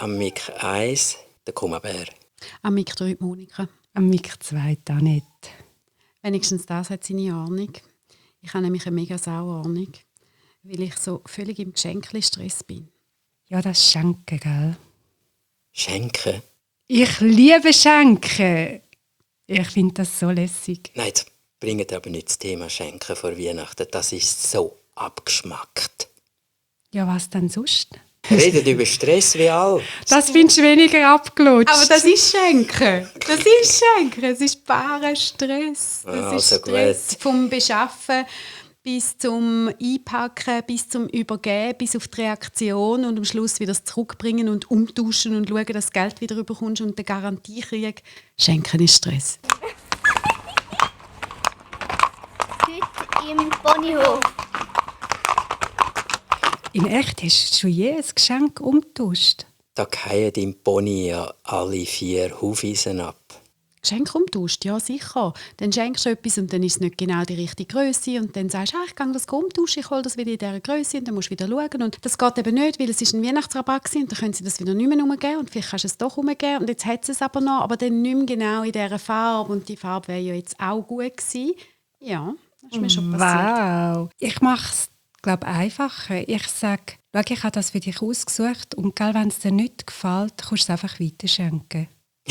Am Mic 1, der Kummerbär. Am Mic 3 Monika. Am Mic 2 Annette. Wenigstens das hat seine Ahnung. Ich habe nämlich eine mega Sau-Ahnung, weil ich so völlig im Geschenkli-Stress bin. Ja, das Schenken, gell? Schenken? Ich liebe Schenken. Ich finde das so lässig. Nein, jetzt bringt aber nicht das Thema Schenken vor Weihnachten. Das ist so abgeschmackt. Ja, was denn sonst? Redet über Stress wie all. Das findest du weniger abgelutscht. Aber das ist Schenken. Das ist Schenken. Es ist barer Stress. Das ist Stress gut. vom Beschaffen bis zum Einpacken, bis zum Übergeben, bis auf die Reaktion und am Schluss wieder das Zurückbringen und umtauschen und schauen, dass du das Geld wieder bekommst und den Garantiekrieg. Schenken ist Stress. Heute im Ponyhof. In echt hast du schon je ein Geschenk umgetauscht? Da fallen im Pony ja alle 4 Hufeisen ab. Geschenk umtauscht, ja sicher. Dann schenkst du etwas und dann ist es nicht genau die richtige Größe und dann sagst du, ich gehe das umtauschen, ich hole das wieder in dieser Größe und dann musst du wieder schauen. Und das geht eben nicht, weil es ist ein Weihnachtsrabatt gewesen und dann können sie das wieder nicht mehr umgeben und vielleicht kannst du es doch umgeben und jetzt hat es aber noch, aber dann nicht mehr genau in dieser Farbe und die Farbe wäre ja jetzt auch gut gewesen. Ja, das ist mir schon passiert. Wow. Ich mache es, glaube einfacher. Ich sage, schau, ich habe das für dich ausgesucht und wenn es dir nicht gefällt, kannst du es einfach weiterschenken.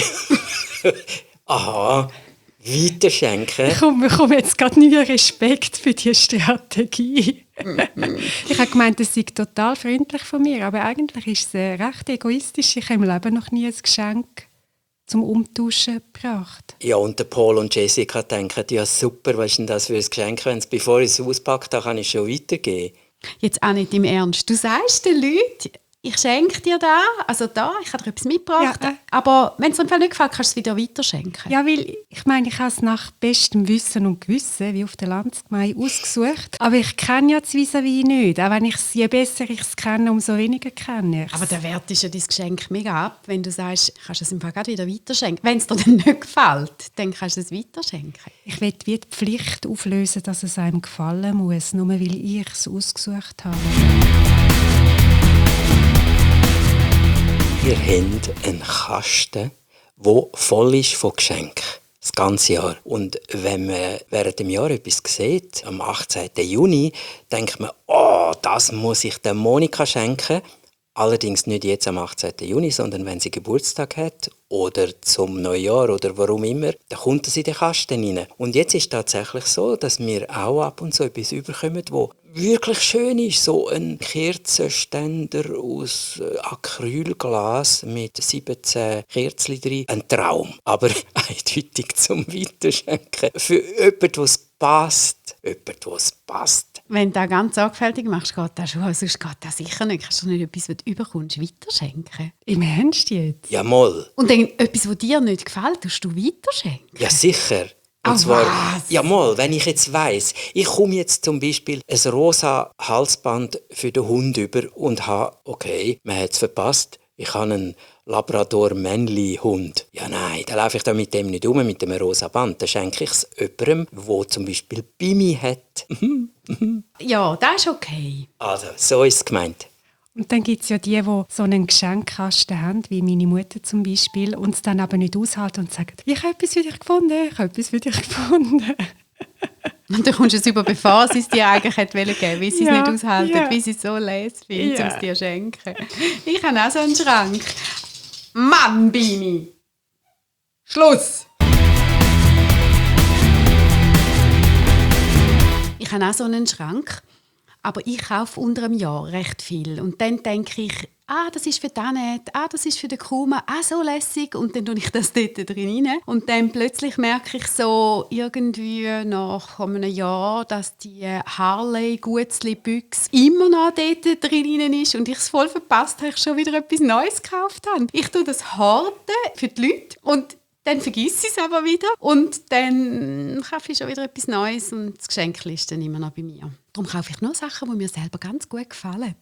Aha, weiterschenken? Ich bekomme jetzt gerade neuen Respekt für diese Strategie. Ich habe gemeint, es sei total freundlich von mir, aber eigentlich ist es recht egoistisch. Ich habe im Leben noch nie ein Geschenk zum Umtauschen gebracht. Ja, und der Paul und Jessica denken, ja super, was ist denn das für ein Geschenk? Bevor ich es auspacke, kann ich es schon weitergeben. Jetzt auch nicht im Ernst. Du sagst den Leuten, ich schenke dir da, ich habe dir etwas mitgebracht, Ja, aber wenn es dir im Fall nicht gefällt, kannst du es wieder weiterschenken. Ja, weil ich meine, ich habe es nach bestem Wissen und Gewissen, wie auf der Landsgemeinde, ausgesucht. Aber ich kenne ja das Vis-à-vis nicht. Auch wenn je besser ich es kenne, umso weniger kenne ich es. Aber der Wert ist ja dein Geschenk mega ab, wenn du sagst, kannst du es im Fall gerade wieder weiterschenken. Wenn es dir dann nicht gefällt, dann kannst du es weiterschenken. Ich will wie die Pflicht auflösen, dass es einem gefallen muss, nur weil ich es ausgesucht habe. Ihr habt einen Kasten, der voll ist von Geschenken. Das ganze Jahr. Und wenn man während dem Jahr etwas sieht, am 18. Juni, denkt man, oh, das muss ich der Monika schenken. Allerdings nicht jetzt am 18. Juni, sondern wenn sie Geburtstag hat oder zum Neujahr oder warum immer, dann kommt es in den Kasten rein. Und jetzt ist es tatsächlich so, dass wir auch ab und zu etwas überkommen, wo wirklich schön ist. So ein Kerzenständer aus Acrylglas mit 17 Kerzen drin. Ein Traum, aber eindeutig zum Weiterschenken. Für jemanden, was passt. Wenn du das ganz sorgfältig machst, geht das schon, sonst geht das sicher nicht. Kannst du nicht etwas, was du überkommst, weiterschenken? Im Ernst jetzt? Ja, mal. Und dann etwas, was dir nicht gefällt, tust du weiterschenken? Ja, sicher. Und zwar, ja mal, wenn ich jetzt weiss, ich komme jetzt zum Beispiel ein rosa Halsband für den Hund über und habe, okay, man hat es verpasst, ich habe einen Labrador-Männli-Hund. Ja nein, dann laufe ich da mit dem nicht um, mit dem rosa Band. Dann schenke ich es jemandem, der zum Beispiel Bimi hat. Ja, das ist okay. Also, so ist es gemeint. Und dann gibt es ja die so einen Geschenkkasten haben, wie meine Mutter zum Beispiel, und es dann aber nicht aushalten und sagen, ich habe etwas für dich gefunden, Und dann kommst du es über, bevor sie es dir eigentlich geben wollte, weil sie es nicht aushalten, ja. wie sie es so lässt, um Ja. es dir zu schenken. Ich habe auch so einen Schrank. Mann, Bimi! Schluss! Ich habe auch so einen Schrank, aber ich kaufe unter einem Jahr recht viel. Und dann denke ich, das ist für Annette, das ist für den Kuma, so lässig. Und dann tue ich das dort drin rein. Und dann plötzlich merke ich so irgendwie nach einem Jahr, dass die Harley-Gutzli-Büchse immer noch dort drin ist und ich es voll verpasst habe, ich schon wieder etwas Neues gekauft habe. Ich tue das horten für die Leute und dann vergiss ich es aber wieder und dann kaufe ich schon wieder etwas Neues und das Geschenk ist dann immer noch bei mir. Darum kaufe ich nur Sachen, die mir selber ganz gut gefallen.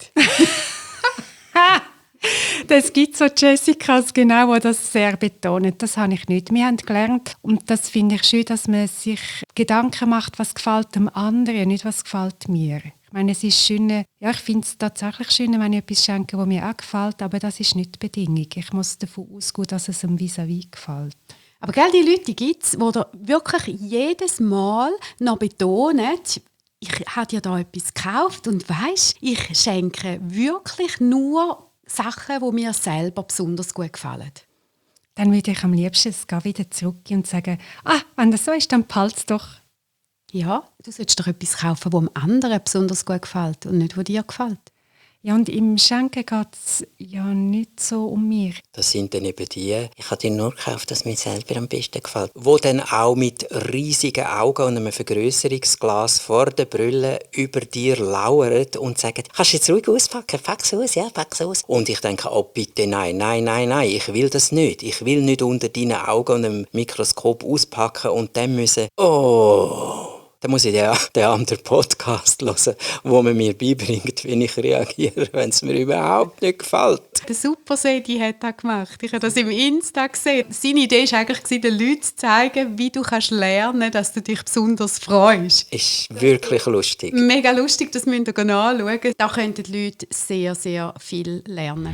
Das gibt so Jessicas, genau, die das sehr betonen. Das habe ich nicht. Wir haben gelernt, und das finde ich schön, dass man sich Gedanken macht, was gefällt dem anderen, nicht was gefällt mir. Ich meine, es ist schön, ja, ich finde es tatsächlich schön, wenn ich etwas schenke, das mir auch gefällt, aber das ist nicht die Bedingung. Ich muss davon ausgehen, dass es einem vis-à-vis gefällt. Aber gell, die Leute gibt es, die wirklich jedes Mal noch betonen, ich habe dir da etwas gekauft und weisst, ich schenke wirklich nur Sachen, die mir selber besonders gut gefallen. Dann würde ich am liebsten es wieder zurückgehen und sagen, wenn das so ist, dann behalte es doch. Ja, du solltest doch etwas kaufen, das dem anderen besonders gut gefällt und nicht, was dir gefällt. Ja, und im Schenken geht es ja nicht so um mich. Das sind dann eben die, ich habe dir nur gekauft, das mir selber am besten gefällt. Wo dann auch mit riesigen Augen und einem Vergrößerungsglas vor der Brille über dir lauern und sagen, kannst du jetzt ruhig auspacken, pack's aus, ja, pack's aus. Und ich denke, oh bitte, nein, ich will das nicht. Ich will nicht unter deinen Augen und einem Mikroskop auspacken und dann müssen, dann muss ich den anderen Podcast hören, wo man mir beibringt, wie ich reagiere, wenn es mir überhaupt nicht gefällt. Der Super Sedi hat das gemacht. Ich habe das im Insta gesehen. Seine Idee war eigentlich, den Leuten zu zeigen, wie du lernen kannst, dass du dich besonders freust. Ist wirklich lustig. Mega lustig, das müsst ihr anschauen. Da könnten die Leute sehr, sehr viel lernen.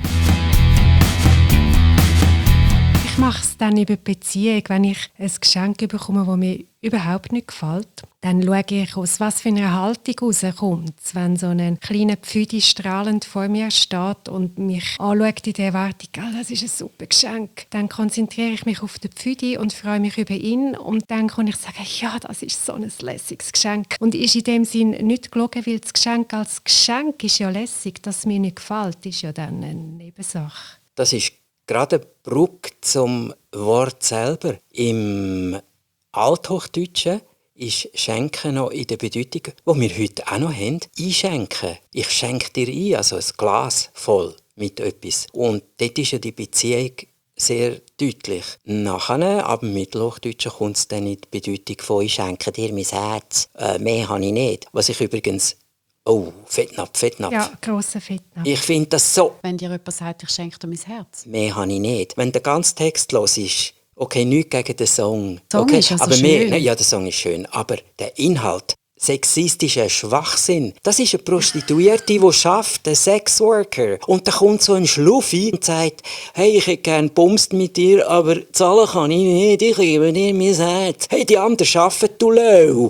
Ich mache es dann über die Beziehung, wenn ich ein Geschenk bekomme, das mir überhaupt nicht gefällt. Dann schaue ich, aus was für einer Haltung rauskommt. Wenn so ein kleiner Pfüdi strahlend vor mir steht und mich anschaut in der Erwartung, das ist ein super Geschenk, dann konzentriere ich mich auf den Pfüdi und freue mich über ihn. Und dann kann ich sagen, ja, das ist so ein lässiges Geschenk. Und ist in dem Sinn nicht gelogen, weil das Geschenk als Geschenk ist ja lässig, dass es mir nicht gefällt, ist ja dann eine Nebensache. Das ist gerade eine Brücke zum Wort selber. Im Althochdeutschen ist Schenken noch in der Bedeutung, die wir heute auch noch haben, einschenken. Ich schenke dir ein, also ein Glas voll mit etwas. Und dort ist ja die Beziehung sehr deutlich. Nachher, ab dem Mittelhochdeutschen, kommt es dann in die Bedeutung von «Ich schenke dir mein Herz, mehr habe ich nicht». Was ich übrigens Fettnapf. Ja, grosser Fettnapf. Ich finde das so. Wenn dir jemand sagt, ich schenke dir mein Herz. Mehr habe ich nicht. Wenn der ganze Text los ist, okay, nichts gegen den Song. Der Song ist also aber schön. Ja, der Song ist schön. Aber der Inhalt, sexistischer Schwachsinn. Das ist eine Prostituierte, die arbeitet, ein Sexworker. Und da kommt so ein Schluffi und sagt, hey, ich hätte gerne bumst mit dir, aber zahlen kann ich nicht, ich gebe dir mein Herz. Hey, die anderen arbeiten, du Lau.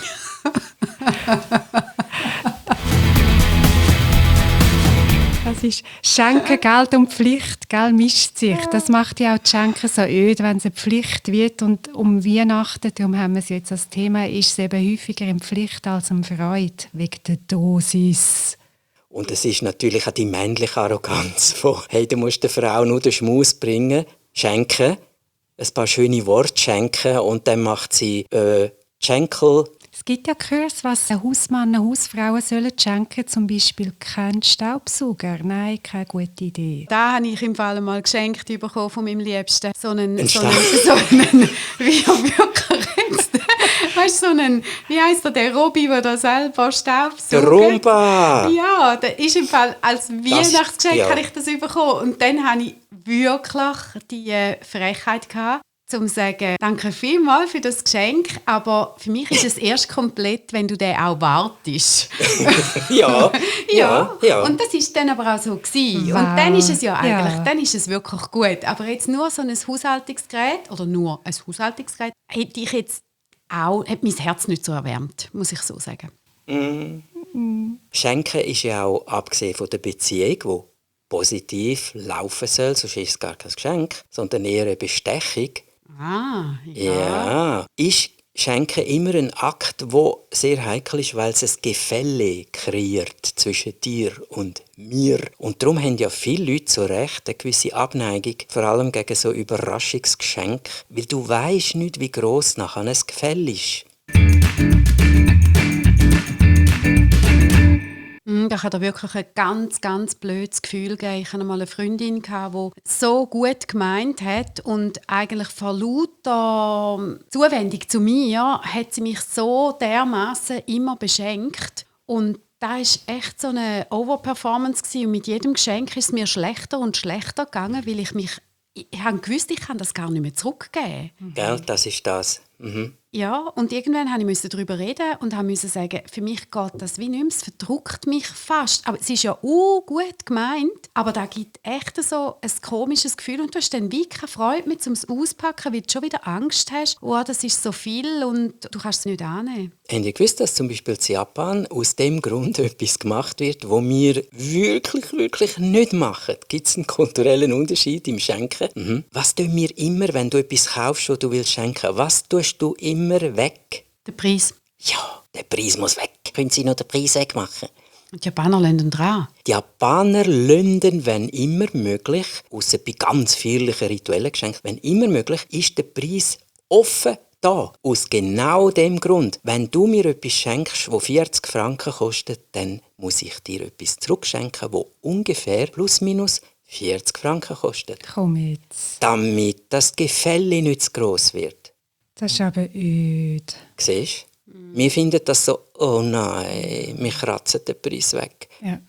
Das ist Schenken, Geld und Pflicht, gell, mischt sich. Das macht ja auch die Schenken so öd, wenn es eine Pflicht wird. Und um Weihnachten, darum haben wir es jetzt als Thema, ist es eben häufiger eine Pflicht als eine Freude, wegen der Dosis. Und es ist natürlich auch die männliche Arroganz von, hey, du musst der Frau nur den Schmaus bringen, schenken, ein paar schöne Worte schenken und dann macht sie Schenkel. Es gibt ja Kurs, was ein Hausmann, eine Hausfrau sollen schenken, zum Beispiel keinen Staubsauger. Nein, keine gute Idee. Da habe ich im Fall mal geschenkt bekommen von meinem Liebsten. So einen wie wirklich jetzt. Weißt du, wie heisst der Robby, der da selber Staubsaugt? Der Rumba! Ja, der ist im Fall als Weihnachtsgeschenk habe ich das bekommen. Und dann hatte ich wirklich die Frechheit gehabt, zum zu sagen, danke vielmals für das Geschenk, aber für mich ist es erst komplett, wenn du den auch wartest. ja. Und das ist dann aber auch so gewesen. Wow. Und dann ist es ja eigentlich, dann ist es wirklich gut. Aber jetzt nur so ein Haushaltungsgerät hat mein Herz nicht so erwärmt, muss ich so sagen. Schenken ist ja auch, abgesehen von der Beziehung, die positiv laufen soll, sonst ist es gar kein Geschenk, sondern eher eine Bestechung. Ja. Ist Schenken immer ein Akt, der sehr heikel ist, weil es ein Gefälle kreiert zwischen dir und mir. Und darum haben ja viele Leute zu Recht eine gewisse Abneigung, vor allem gegen so Überraschungsgeschenke, weil du weisst nicht, wie gross nachher ein Gefälle ist. Da hat er wirklich ein ganz, ganz blödes Gefühl gegeben. Ich hatte mal eine Freundin, die so gut gemeint hat und eigentlich vor lauter Zuwendung zu mir hat sie mich so dermaßen immer beschenkt. Und da war echt so eine Overperformance gewesen. Und mit jedem Geschenk ist es mir schlechter und schlechter gegangen, weil ich wusste, ich kann das gar nicht mehr zurückgeben. Gell, das ist das. Ja, und irgendwann musste ich darüber reden und musste sagen, für mich geht das wie nicht mehr, es verdrückt mich fast. Aber es ist ja gut gemeint, aber da gibt echt so ein komisches Gefühl und du hast dann wie keine Freude mehr, um es auszupacken, weil du schon wieder Angst hast, oh, das ist so viel und du kannst es nicht annehmen. Habt ihr gewusst, dass zum Beispiel in Japan aus dem Grund etwas gemacht wird, wo wir wirklich nicht machen? Gibt es einen kulturellen Unterschied im Schenken? Was tun wir immer, wenn du etwas kaufst, das du willst schenken? Was tust du immer weg? Der Preis. Ja, der Preis muss weg. Können Sie noch den Preis wegmachen? Und die Japaner lassen dran. Die Japaner lassen, wenn immer möglich, ausser bei ganz feierlichen rituellen Geschenken, wenn immer möglich, ist der Preis offen da. Aus genau dem Grund. Wenn du mir etwas schenkst, das 40 Franken kostet, dann muss ich dir etwas zurückschenken, das ungefähr plus minus 40 Franken kostet. Komm jetzt. Damit das Gefälle nicht zu gross wird. Das ist aber öd. Siehst du? Wir finden das so, oh nein, wir kratzen den Preis weg. Ja.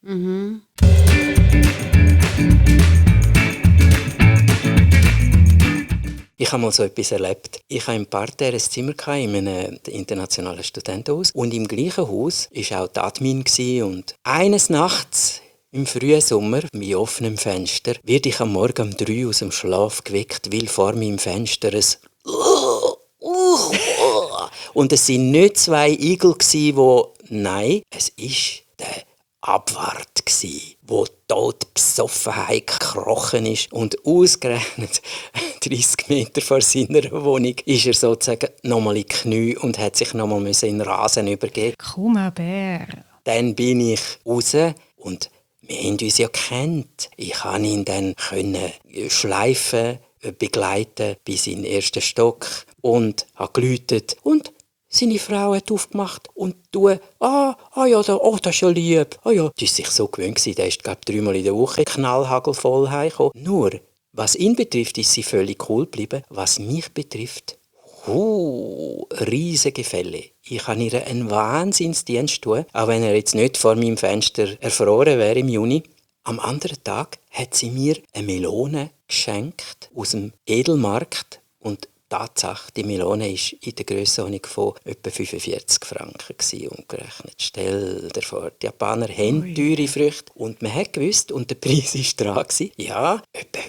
Ich habe mal so etwas erlebt. Ich hatte im Parterre ein Zimmer in einem internationalen Studentenhaus. Und im gleichen Haus war auch die Admin. Und eines Nachts, im frühen Sommer, bei offenem Fenster, werde ich am Morgen um 3 aus dem Schlaf geweckt, weil vor meinem Fenster ein und es waren nicht 2 Igel, die... Nein, es war der Abwart, der tot besoffen gekrochen ist. Und ausgerechnet 30 Meter vor seiner Wohnung ist er sozusagen nochmal in die Knie und hat sich nochmal in den Rasen übergeben. Komm, Bär. Dann bin ich raus und wir haben uns ja gekannt. Ich konnte ihn dann schleifen, begleiten bis in den ersten Stock und habe geläutet. Und seine Frau hat aufgemacht und du, ja, das ist ja lieb. Ja. Die war sich so gewöhnt, der ist, glaube ich, 3-mal in der Woche knallhagelvoll heimgekommen. Nur, was ihn betrifft, ist sie völlig cool geblieben. Was mich betrifft, riesige Fälle. Ich kann ihr einen Wahnsinnsdienst tun, auch wenn er jetzt nicht vor meinem Fenster erfroren wäre im Juni. Am anderen Tag hat sie mir eine Melone geschenkt aus dem Edelmarkt und Tatsache, die Melone war in der Grössenordnung von etwa 45 Franken umgerechnet. Stell dir vor, die Japaner haben teure Früchte. Und man hat gewusst, und der Preis war dran, ja, etwa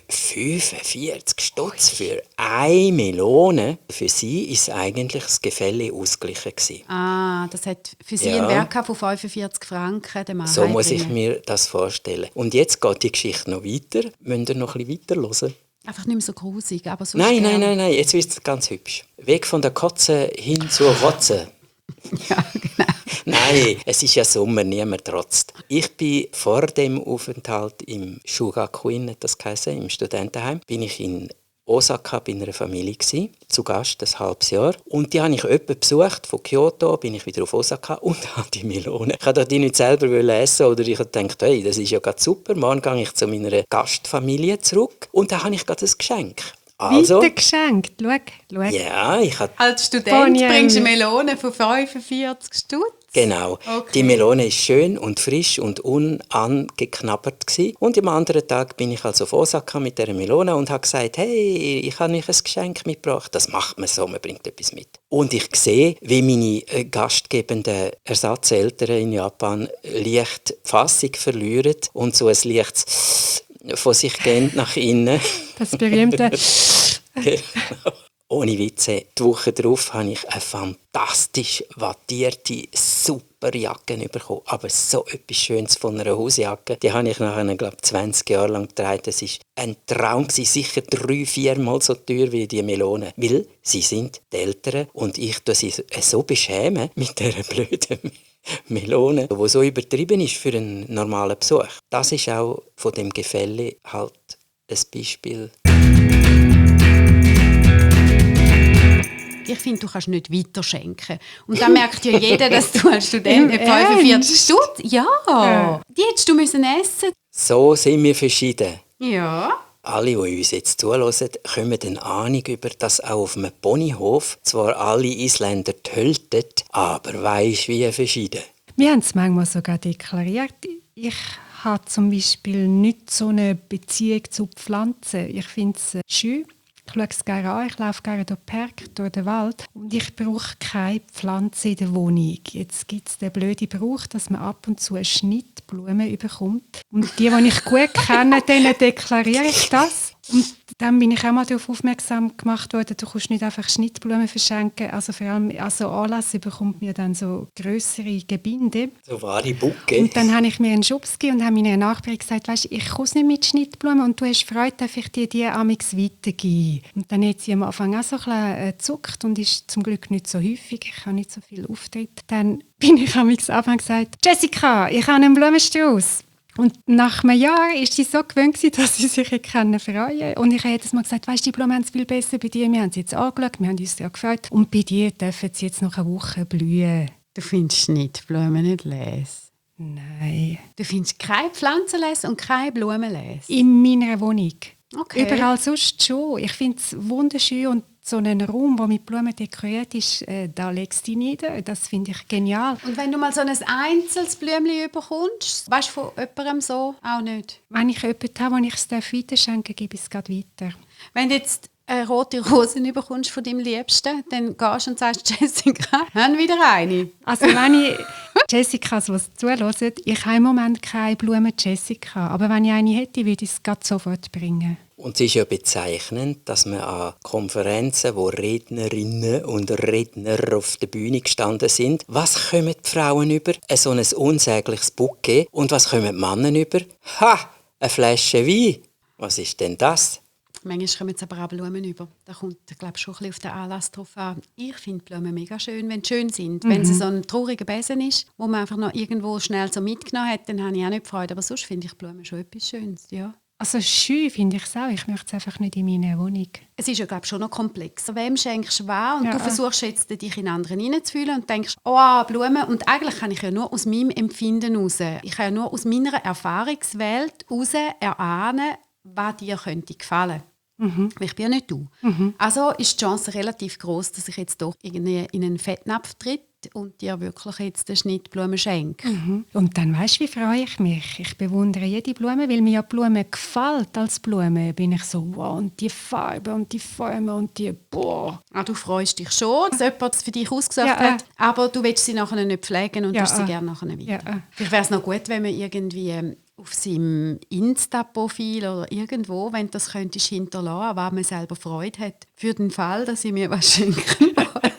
45 Stutz für eine Melone. Für sie war eigentlich das Gefälle ausgeglichen. Das hat für sie einen Wert von 45 Franken. Den Mann so muss ich mir das vorstellen. Und jetzt geht die Geschichte noch weiter. Müsst ihr noch ein bisschen weiterhören? Einfach nicht mehr so grusig, aber so Nein, jetzt wird es ganz hübsch. Weg von der Kotze hin zur Rotze. Ja, genau. Nein, es ist ja Sommer, niemand trotzt. Ich bin vor dem Aufenthalt im Shugakuin, das geheißen, im Studentenheim, bin ich in Osaka bei einer Familie gewesen, zu Gast ein halbes Jahr. Und die habe ich jemanden besucht, von Kyoto, bin ich wieder auf Osaka und habe die Melone. Ich wollte die nicht selber essen oder ich dachte, hey, das ist ja gerade super, morgen gehe ich zu meiner Gastfamilie zurück und da habe ich gerade ein Geschenk. Also, Weiter geschenkt, schau. ja, ich habe... Als Student bringst du eine Melone von 45 Stutz. Genau. Okay. Die Melone war schön und frisch und unangeknabbert gewesen. Und am anderen Tag bin ich also auf Osaka mit dieser Melone und habe gesagt, hey, ich habe euch ein Geschenk mitgebracht. Das macht man so, man bringt etwas mit. Und ich sehe, wie meine gastgebenden Ersatzeltern in Japan leicht die Fassung verlieren und so ein leichtes von sich gehend nach innen. Das berühmte... Genau. Ohne Witze, die Woche darauf habe ich eine fantastisch wattierte, super Jacke bekommen. Aber so etwas Schönes von einer Hausjacke. Die habe ich nachher, glaube ich, 20 Jahre lang getragen. Das war ein Traum, sicher 3-4 Mal so teuer wie die Melonen. Weil sie sind die Eltern und ich tue sie so beschämen mit dieser blöden Melone, die so übertrieben ist für einen normalen Besuch. Das ist auch von dem Gefälle halt ein Beispiel. Ich finde, du kannst nicht weiterschenken. Und dann merkt ja jeder, dass du als Student nicht 45 Stutz... Ja, die hättest du essen müssen. So sind wir verschieden. Ja. Alle, die uns jetzt zuhören, kommen eine Ahnung über, dass auch auf einem Ponyhof zwar alle Isländer tölten, aber weisst wie verschieden. Wir haben es manchmal sogar deklariert. Ich habe zum Beispiel nicht so eine Beziehung zu Pflanzen. Ich finde es schön, Ich schaue es gerne an, ich laufe gerne durch den Park, durch den Wald und ich brauche keine Pflanze in der Wohnung. Jetzt gibt es den blöden Brauch, dass man ab und zu eine Schnittblume bekommt. Und die ich gut kenne, denen deklariere ich das. Und dann bin ich auch mal darauf aufmerksam gemacht worden, du kannst nicht einfach Schnittblumen verschenken. Also vor allem also Anlass bekommt mir dann so grössere Gebinde. So wahre Bucke. Und dann habe ich mir einen Schubs gegeben und habe meiner Nachbarin gesagt, weißt, ich komme nicht mit Schnittblumen und du hast Freude, darf ich dir die amigs weitergeben. Und dann hat sie am Anfang auch so ein bisschen gezuckt und ist zum Glück nicht so häufig, ich habe nicht so viel Auftritt. Dann bin ich amigs Anfang gesagt, Jessica, ich habe einen Blumenstrauß. Und nach einem Jahr war sie so gewöhnt, dass sie sich freuen konnte. Und ich habe jedes Mal gesagt, weißt, die Blumen haben es viel besser bei dir. Wir haben sie jetzt angeschaut, wir haben uns ja gefreut. Und bei dir dürfen sie jetzt noch eine Woche blühen. Du findest Schnittblumen nicht les? Nein. Du findest keine Pflanzenles und keine Blumenles? In meiner Wohnung. Okay. Überall sonst schon. Ich finde es wunderschön und so einen Raum, der mit Blumen dekoriert ist, da legst du dich nieder. Das finde ich genial. Und wenn du mal so ein einzelnes Blümchen bekommst, weißt du von jemandem so auch nicht? Wenn ich jemanden habe, den ich es weiterschenken darf, gebe ich es gerade weiter. Wenn du jetzt eine rote Rose bekommst von deinem Liebsten, dann gehst du und sagst, Jessica, haben wieder eine. Also wenn ich Jessicas, die zuhören, ich habe im Moment keine Blumen Jessica, aber wenn ich eine hätte, würde ich es gerade sofort bringen. Und es ist ja bezeichnend, dass man an Konferenzen, wo Rednerinnen und Redner auf der Bühne gestanden sind, was kommen die Frauen über? So ein unsägliches Bouquet. Und was kommen die Männer über? Ha! Eine Flasche Wein. Was ist denn das? Manchmal kommen jetzt aber auch Blumen über. Da kommt, glaube ich, schon ein bisschen auf den Anlass drauf an. Ich finde Blumen mega schön, wenn sie schön sind. Wenn es so ein trauriger Besen ist, wo man einfach noch irgendwo schnell so mitgenommen hat, dann habe ich auch nicht Freude. Aber sonst finde ich Blumen schon etwas Schönes, ja. Also schön finde ich es auch. Ich möchte es einfach nicht in meiner Wohnung. Es ist ja, glaube ich, schon noch komplexer. Wem schenkst du was? Und Ja. du versuchst jetzt, dich in anderen hineinzufühlen und denkst, oh, Blumen. Und eigentlich kann ich ja nur aus meinem Empfinden heraus, ich kann ja nur aus meiner Erfahrungswelt heraus erahnen, was dir könnte gefallen. Ich bin ja nicht du. Also ist die Chance relativ groß, dass ich jetzt doch irgendwie in einen Fettnapf tritt und dir wirklich jetzt eine Schnittblume schenke. Und dann weisst du, wie freue ich mich. Ich bewundere jede Blume, weil mir ja Blume gefällt als Blume. Bin ich so, wow, und die Farbe und die Formen und die, boah. Ah, du freust dich schon, dass jemand es für dich ausgesucht Ja, hat, aber du willst sie nachher nicht pflegen und Ja, tust sie gerne nachher weiter. Ja. Vielleicht wäre es noch gut, wenn man irgendwie auf seinem Insta-Profil oder irgendwo, wenn du das könntest hinterlassen, an was man selber Freude hat, für den Fall, dass ich mir was schenken will.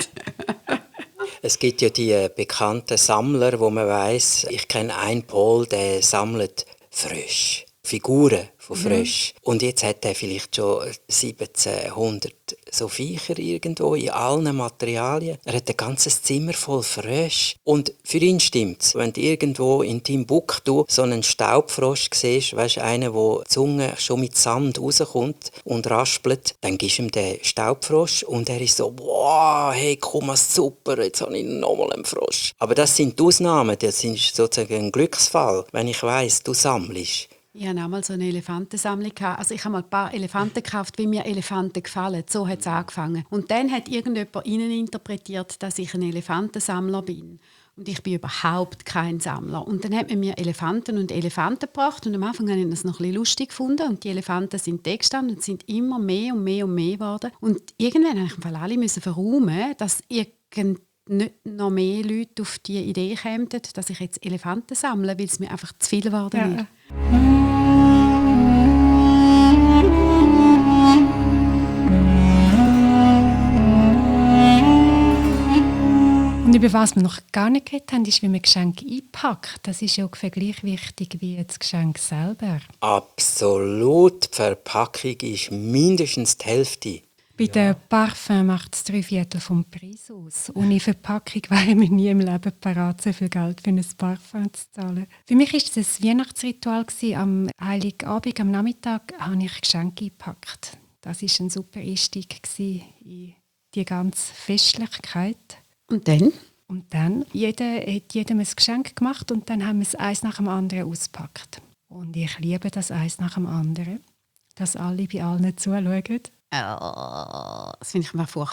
Es gibt ja die bekannten Sammler, wo man weiss, ich kenne einen Paul, der sammelt Frösche, Figuren von Fröschen. Und jetzt hat er vielleicht schon 1700 so Viecher irgendwo in allen Materialien. Er hat ein ganzes Zimmer voll Frösche. Und für ihn stimmt's. Wenn du irgendwo in Timbuktu so einen Staubfrosch siehst, weisst, einer, wo die Zunge schon mit Sand rauskommt und raspelt, dann gibst du ihm den Staubfrosch und er ist so, wow, hey, komm, was super, jetzt habe ich nochmal einen Frosch. Aber das sind die Ausnahmen, das sind sozusagen ein Glücksfall, wenn ich weiss, du sammelst. Ich hatte auch mal so eine Elefantensammlung. Also ich habe mal ein paar Elefanten gekauft, weil mir Elefanten gefallen. So hat es angefangen. Und dann hat irgendjemand interpretiert, dass ich ein Elefantensammler bin. Und ich bin überhaupt kein Sammler. Und dann hat man mir Elefanten und Elefanten gebracht. Und am Anfang habe ich das noch ein bisschen lustig gefunden. Und die Elefanten sind da gestanden und sind immer mehr und mehr und mehr geworden. Und irgendwann musste ich alle verräumen, dass nicht noch mehr Leute auf die Idee kämen, dass ich jetzt Elefanten sammle, weil es mir einfach zu viel geworden ist. Und über was wir noch gar nicht geredet haben, ist, wie man Geschenke einpackt. Das ist ja ungefähr gleich wichtig wie das Geschenk selber. Absolut. Die Verpackung ist mindestens die Hälfte. Bei den Parfum macht es 3/4 vom Preis aus. Ohne Verpackung wäre mir nie im Leben parat, so viel Geld für ein Parfum zu zahlen. Für mich war es ein Weihnachtsritual. Am Heiligabend, am Nachmittag, habe ich Geschenke eingepackt. Das war ein super Einstieg in die ganze Festlichkeit. Und dann? Und dann, jeder hat jedem ein Geschenk gemacht und dann haben wir es eins nach dem anderen ausgepackt. Und ich liebe das eins nach dem anderen, dass alle bei allen zuschauen. Das finde ich immer furchtbar.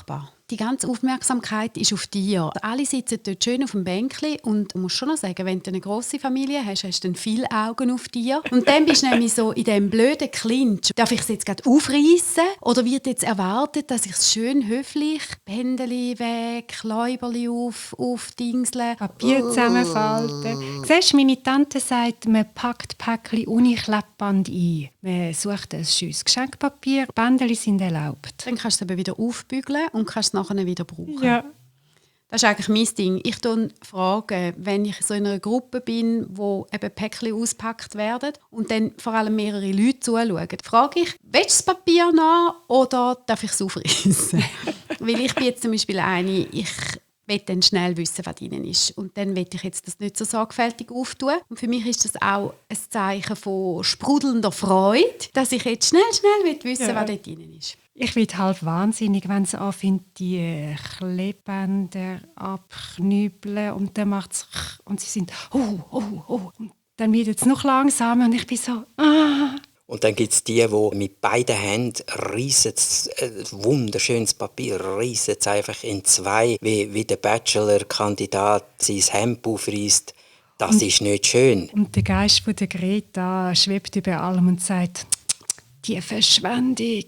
die ganze Aufmerksamkeit ist auf dir. Alle sitzen dort schön auf dem Bänkli und du musst schon noch sagen, wenn du eine grosse Familie hast, hast du dann viele Augen auf dir. Und dann bist du nämlich so in diesem blöden Clinch. Darf ich es jetzt gerade aufreißen? Oder wird jetzt erwartet, dass ich es schön höflich, Bändeli weg, Läuberli aufdingsle? Papier zusammenfalten. Siehst du, meine Tante sagt, man packt Päckchen ohne Klebband ein. Man sucht ein schönes Geschenkpapier. Bändeli sind erlaubt. Dann kannst du es eben wieder aufbügeln und kannst es nachher wieder brauchen. Ja. Das ist eigentlich mein Ding. Ich frage, wenn ich so in einer Gruppe bin, wo eben Päckchen auspackt werden und dann vor allem mehrere Leute zuschauen, frage ich, willst du das Papier noch oder darf ich es aufreißen? Weil ich bin jetzt zum Beispiel eine, ich will dann schnell wissen, was drin ist. Und dann will ich jetzt das nicht so sorgfältig auftun. Und für mich ist das auch ein Zeichen von sprudelnder Freude, dass ich jetzt schnell wissen will, was dort drin ist. Ich werde halb wahnsinnig, wenn sie anfängt, die Klebbänder abknüppeln und dann macht es und sie sind Und dann wird es noch langsamer und ich bin so Und dann gibt es die mit beiden Händen reissen wunderschönes Papier, reissen es einfach in zwei, wie der Bachelor-Kandidat sein Hemd aufreißt. Das ist nicht schön. Und der Geist von der Greta schwebt über allem und sagt, die Verschwendung.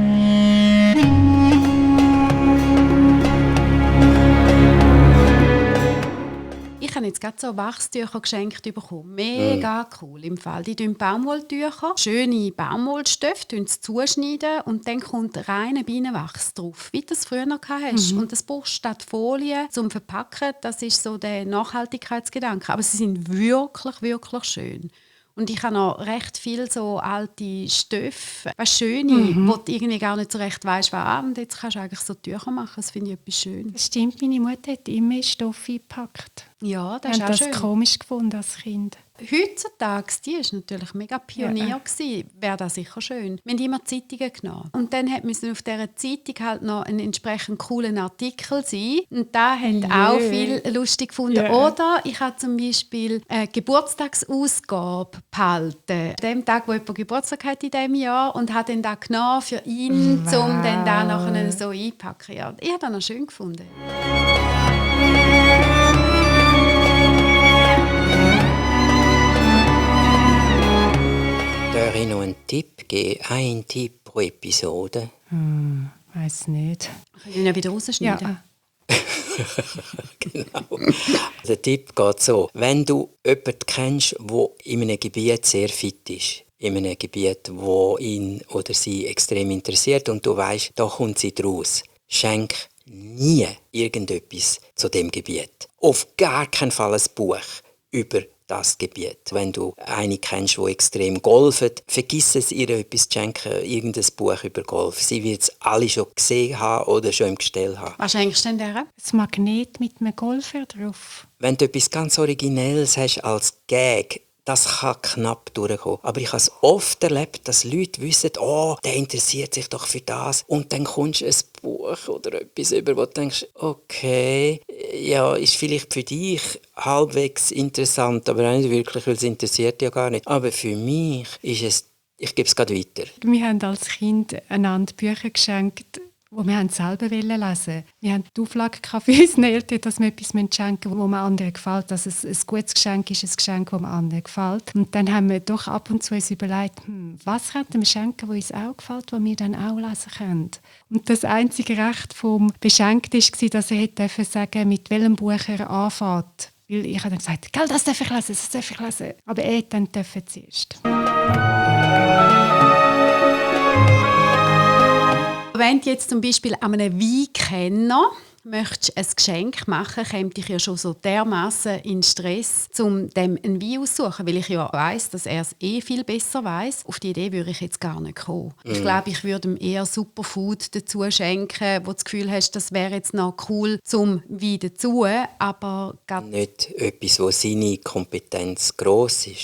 Ich habe jetzt gerade so Wachstücher geschenkt bekommen. Mega cool im Fall. Die tun Baumwolltücher, schöne Baumwollstöffe, zuschneiden und dann kommt reiner Bienenwachs drauf, wie du es früher noch hast. Und das brauchst du statt Folie zum Verpacken. Das ist so der Nachhaltigkeitsgedanke. Aber sie sind wirklich, wirklich schön. Und ich habe noch recht viel so alte Stoffe, schöne, wo du irgendwie gar nicht so recht weißt, was. Und jetzt kannst du eigentlich so Tücher machen. Das finde ich etwas schön. Das stimmt, meine Mutter hat immer Stoff eingepackt. Ja, das Ich ist habe auch das schön. komisch gefunden als Kind. Heutzutage, die war natürlich mega Pionier. Wäre das sicher schön. Wir haben immer Zeitungen genommen. Und dann musste auf dieser Zeitung halt noch ein entsprechend cooler Artikel sein. Und da haben auch viel lustig gefunden. Oder ich habe zum Beispiel eine Geburtstagsausgabe behalten. An dem Tag, wo jemand Geburtstag hat in diesem Jahr. Und habe dann das genommen für ihn, um dann da nachher so einpacken. Ja, ich habe das noch schön gefunden. Darf ich noch einen Tipp geben? Ein Tipp pro Episode. Weiß nicht. Ich kann ihn ja wieder rausschneiden. Ja. Genau. Der Tipp geht so: Wenn du jemanden kennst, der in einem Gebiet sehr fit ist, in einem Gebiet, wo ihn oder sie extrem interessiert und du weißt, da kommt sie draus, schenk nie irgendetwas zu dem Gebiet. Auf gar keinen Fall ein Buch über das Gebiet. Wenn du eine kennst, die extrem golft, vergiss es, ihr etwas zu schenken, irgendein Buch über Golf. Sie wird es alle schon gesehen haben oder schon im Gestell haben. Was schenkst du denn der? Das Magnet mit einem Golfer drauf. Wenn du etwas ganz Originelles hast als Gag, das kann knapp durchkommen. Aber ich habe es oft erlebt, dass Leute wissen, oh, der interessiert sich doch für das. Und dann kommst du ein Buch oder etwas über, wo du denkst, okay, ja, ist vielleicht für dich halbwegs interessant, aber auch nicht wirklich, weil es interessiert ja gar nicht. Aber für mich ist es, ich gebe es gerade weiter. Wir haben als Kind einander Bücher geschenkt, die wir selber lesen wollten. Wir haben die Auflage für unsere Eltern, dass wir etwas schenken müssen, das anderen gefällt. Dass es ein gutes Geschenk ist, ein Geschenk, das anderen gefällt. Und dann haben wir doch ab und zu uns überlegt, was könnten wir schenken, das uns auch gefällt, das wir dann auch lesen können. Und das einzige Recht vom Beschenkten war, dass er hätte sagen, mit welchem Buch er anfängt. Weil ich habe dann gesagt, «Gell, das darf ich lesen, das darf ich lesen.» Aber er dann zuerst. Wenn du jetzt zum Beispiel an einem Weinkenner möchtest ein Geschenk machen, käme ich ja schon so dermassen in Stress, um dem einen Wein aussuchen, weil ich ja weiss, dass er es viel besser weiss. Auf die Idee würde ich jetzt gar nicht kommen. Ich glaube, ich würde ihm eher Superfood dazu schenken, wo du das Gefühl hast, das wäre jetzt noch cool zum Wein dazu, aber Nicht etwas, wo seine Kompetenz gross ist.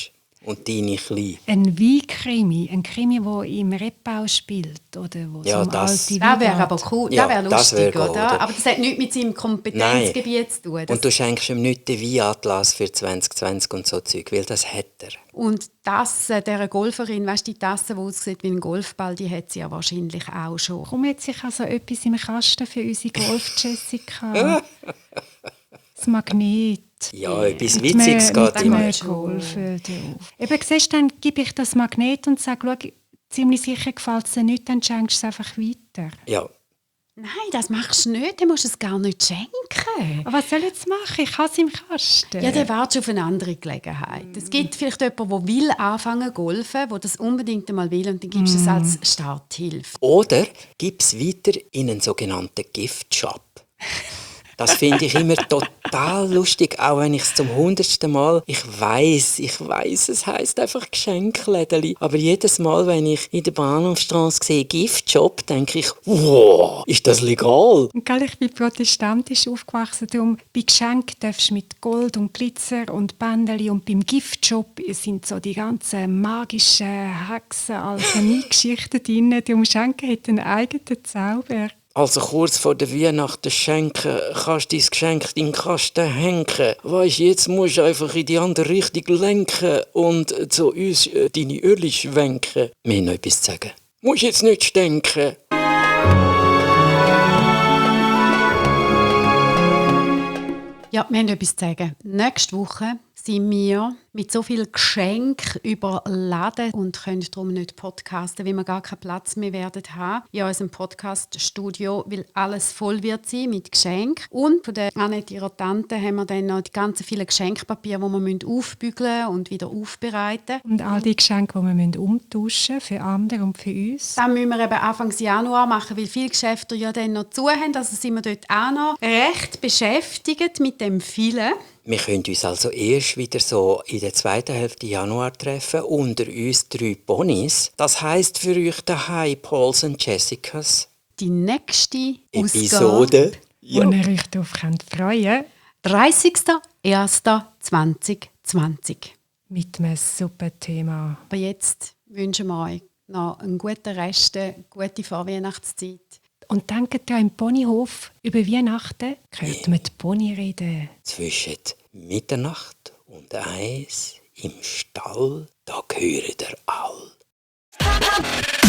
Und deine klein. Ein Weinkrimi, ein Krimi, der im Reppau spielt oder wo Ja, es um das- alte Das Wein wäre geht. aber cool, Ja, das wäre das lustig, wäre gut, oder? oder? Aber das hat nichts mit seinem Kompetenzgebiet zu tun. Und du schenkst ihm nicht den Weinatlas für 2020 und so Zeug, weil das hat er. Und die Tasse dieser Golferin, weißt du, die Tasse, die aussieht wie ein Golfball, die hat sie ja wahrscheinlich auch schon. Warum hat sich also etwas im Kasten für unsere Golf-Jessica? Das Magnet. Ja, etwas Witziges geht mit immer. dem geholfen. Eben, siehst du, dann gebe ich das Magnet und sage, schau, ziemlich sicher gefällt es dir nicht, dann schenkst du es einfach weiter. Ja, Nein, das machst du nicht, du musst es gar nicht schenken. Aber was soll ich jetzt machen? Ich habe es im Kasten. Ja, dann wartest du auf eine andere Gelegenheit. Es gibt vielleicht jemanden, der will anfangen zu golfen, der das unbedingt einmal will, und dann gibst du es als Starthilfe. oder gib es weiter in einen sogenannten Gift-Shop. Das finde ich immer total lustig, auch wenn ich es zum 100. Mal... Ich weiss, es heisst einfach Geschenklädeli. Aber jedes Mal, wenn ich in der Bahnhofstrasse sehe, Gift-Shop, denke ich, wow, ist das legal? Und gell, ich bin protestantisch aufgewachsen, darum bei Geschenken darfst du mit Gold und Glitzer und Bändeli, und beim Giftshop sind so die ganzen magischen Hexen, Alchemie-Geschichten drin. Darum Schenken hat einen eigenen Zauber. Also kurz vor der Weihnachten schenken, kannst du dein Geschenk in den Kasten hängen. Weisst, jetzt musst du einfach in die andere Richtung lenken und zu uns deine Öl schwenken. Wir haben noch etwas zu sagen. Musst jetzt nicht stinken. Ja, wir haben etwas zu sagen. Nächste Woche sind wir mit so viel Geschenk überladen und können darum nicht podcasten, weil wir gar keinen Platz mehr werden haben in unserem Podcast-Studio, weil alles voll wird sein mit Geschenk. Und von der Annette, ihrer Tante, haben wir dann noch die ganzen vielen Geschenkpapiere, die wir aufbügeln und wieder aufbereiten. Und all die Geschenke, die wir umtauschen müssen, für andere und für uns. Das müssen wir eben Anfang Januar machen, weil viele Geschäfte ja dann noch zu haben. Also sind wir dort auch noch recht beschäftigt mit dem vielen. Wir können uns also erst wieder so in der zweiten Hälfte Januar treffen, unter uns 3 Ponys. Das heisst für euch daheim, Pauls und Jessicas. Die nächste Episode. Wo ihr euch darauf freuen könnt. 30.01.2020. Mit einem super Thema. Aber jetzt wünschen wir euch noch einen guten Rest, eine gute Vorweihnachtszeit. Und denkt ja im Ponyhof über Weihnachten, hört man die Pony reden. Zwischen Mitternacht und 1 im Stall, da gehört ihr all.